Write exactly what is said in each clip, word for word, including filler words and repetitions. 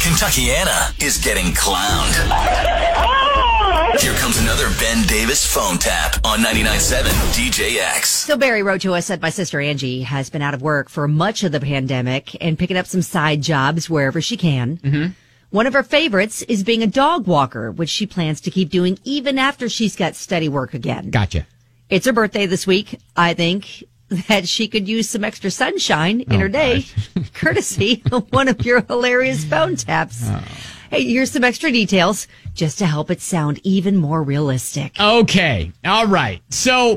Kentuckiana is getting clowned. Here comes another Ben Davis phone tap on ninety-nine point seven D J X. So Barry wrote to us, said my sister Angie has been out of work for much of the pandemic and picking up some side jobs wherever she can. Mm-hmm. One of her favorites is being a dog walker, which she plans to keep doing even after she's got steady work again. Gotcha. It's her birthday this week. I think that she could use some extra sunshine in oh, her day, courtesy of one of your hilarious phone taps. Oh. Hey, here's some extra details just to help it sound even more realistic. Okay. All right. So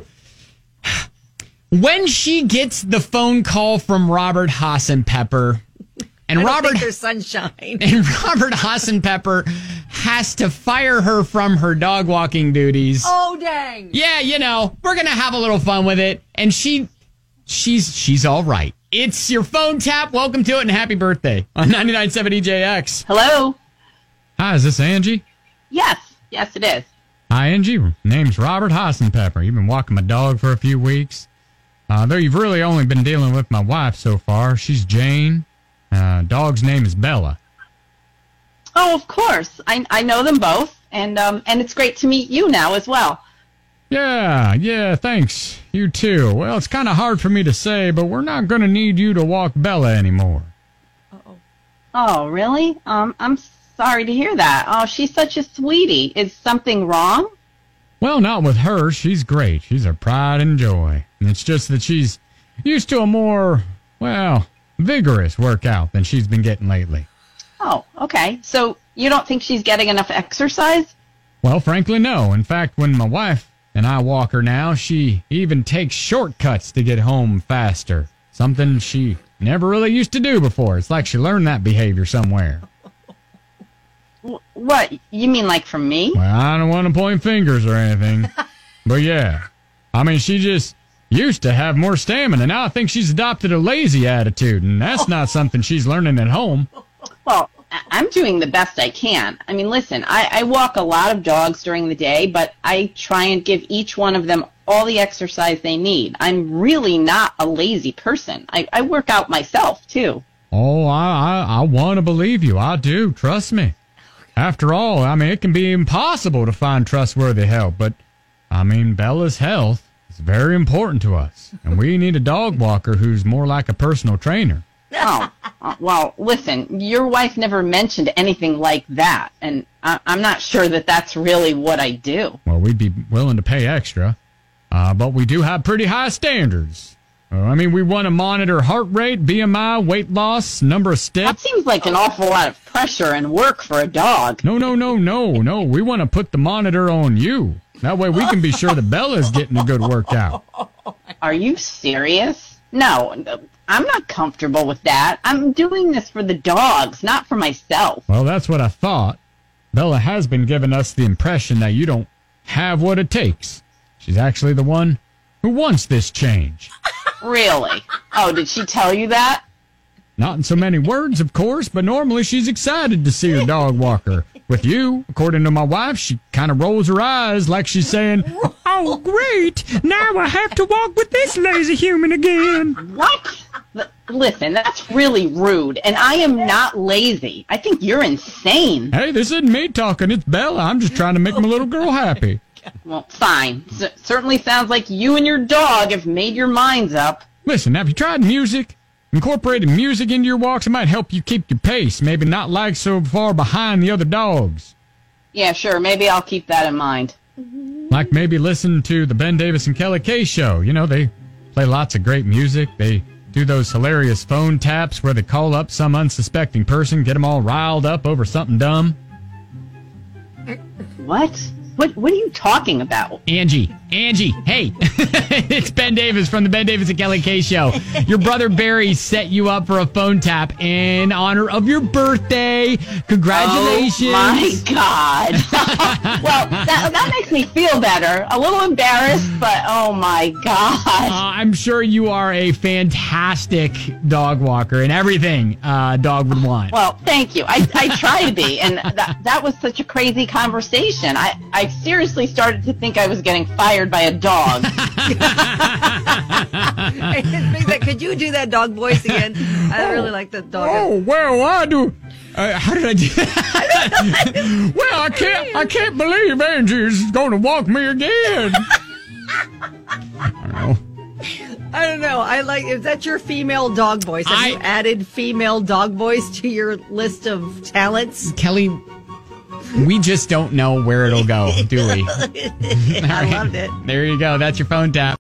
when she gets the phone call from Robert Hassenpepper, and I don't Robert think there's sunshine. And Robert Hassenpepper has to fire her from her dog walking duties. Oh, dang. Yeah, you know, we're going to have a little fun with it. And she she's she's all right. It's your phone tap. Welcome to it and happy birthday on ninety-nine point seven E J X. Hello. Hi, is this Angie? Yes. Yes, it is. Hi, Angie. Name's Robert Hassenpepper. You've been walking my dog for a few weeks. Uh, though you've really only been dealing with my wife so far. She's Jane. Uh, dog's name is Bella. Oh, of course. I I know them both, and um and it's great to meet you now as well. Yeah, yeah, thanks. You too. Well, it's kind of hard for me to say, but we're not going to need you to walk Bella anymore. Uh-oh. Oh, really? Um, I'm sorry to hear that. Oh, she's such a sweetie. Is something wrong? Well, not with her. She's great. She's our pride and joy. And it's just that she's used to a more, well, vigorous workout than she's been getting lately. Oh, okay. So you don't think she's getting enough exercise? Well, frankly, no. In fact, when my wife and I walk her now, she even takes shortcuts to get home faster. Something she never really used to do before. It's like she learned that behavior somewhere. What? You mean like from me? Well, I don't want to point fingers or anything. But yeah. I mean, she just used to have more stamina. Now I think she's adopted a lazy attitude, and that's not something she's learning at home. Well, I'm doing the best I can. I mean, listen, I, I walk a lot of dogs during the day, but I try and give each one of them all the exercise they need. I'm really not a lazy person. I, I work out myself, too. Oh, I, I, I want to believe you. I do. Trust me. After all, I mean, it can be impossible to find trustworthy help, but, I mean, Bella's health is very important to us, and we need a dog walker who's more like a personal trainer. Oh, uh, well, listen, your wife never mentioned anything like that, and I, I'm not sure that that's really what I do. Well, we'd be willing to pay extra, uh, but we do have pretty high standards. Uh, I mean, we want to monitor heart rate, B M I, weight loss, number of steps. That seems like an awful lot of pressure and work for a dog. No, no, no, no, no. We want to put the monitor on you. That way we can be sure that Bella's getting a good workout. Are you serious? No, I'm not comfortable with that. I'm doing this for the dogs, not for myself. Well, that's what I thought. Bella has been giving us the impression that you don't have what it takes. She's actually the one who wants this change. Really? Oh, did she tell you that? Not in so many words, of course, but normally she's excited to see her dog walker. With you, according to my wife, she kind of rolls her eyes like she's saying, "Oh, great! Now I have to walk with this lazy human again." What? L- listen, that's really rude, and I am not lazy. I think you're insane. Hey, this isn't me talking, it's Bella. I'm just trying to make my little girl happy. Well, fine. C- certainly sounds like you and your dog have made your minds up. Listen, have you tried music? Incorporating music into your walks, it might help you keep your pace, maybe not lag so far behind the other dogs. Yeah, sure. Maybe I'll keep that in mind. Like maybe listen to the Ben Davis and Kelly K show. You know, they play lots of great music. They do those hilarious phone taps where they call up some unsuspecting person, get them all riled up over something dumb. What? What What are you talking about? Angie. Angie. Hey. It's Ben Davis from the Ben Davis and Kelly K show. Your brother Barry set you up for a phone tap in honor of your birthday. Congratulations. Oh, my God. Well, that, that makes me feel better. A little embarrassed, but oh, my God. Uh, I'm sure you are a fantastic dog walker and everything uh, a dog would want. Well, thank you. I, I try to be, and that, that was such a crazy conversation. I, I seriously started to think I was getting fired by a dog. Could you do that dog voice again? I really like that dog. Oh, well, I do. Uh, how did I do that? Well, I can't. I can't believe Angie's going to walk me again. I don't know. I don't know. I like. Is that your female dog voice? Have I, you added female dog voice to your list of talents? Kelly, we just don't know where it'll go, do we? I loved it. There you go. That's your phone tap.